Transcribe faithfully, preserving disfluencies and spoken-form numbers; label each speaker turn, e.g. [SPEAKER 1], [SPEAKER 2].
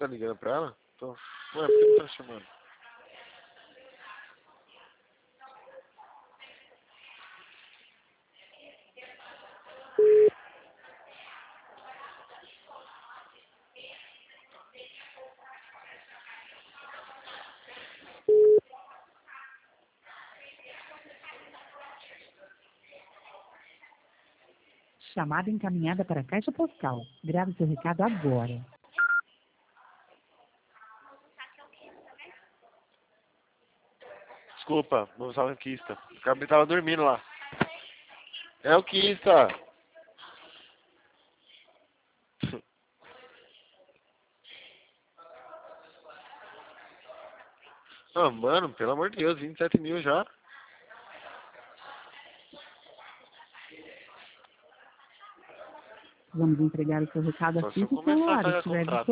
[SPEAKER 1] tá ligando pra ela? Tô. Ué, por que não tá chamando?
[SPEAKER 2] Chamada encaminhada para a caixa postal. Grave seu recado agora.
[SPEAKER 1] Desculpa, vou usar o Kista. O cabelo tava dormindo lá. É o Kista! Ah, mano, pelo amor de Deus, vinte e sete mil já.
[SPEAKER 2] Vamos entregar o seu recado
[SPEAKER 1] Só se
[SPEAKER 2] assim
[SPEAKER 1] eu
[SPEAKER 2] que o
[SPEAKER 1] começar a
[SPEAKER 2] celular
[SPEAKER 1] cagar
[SPEAKER 2] estiver
[SPEAKER 1] contrato.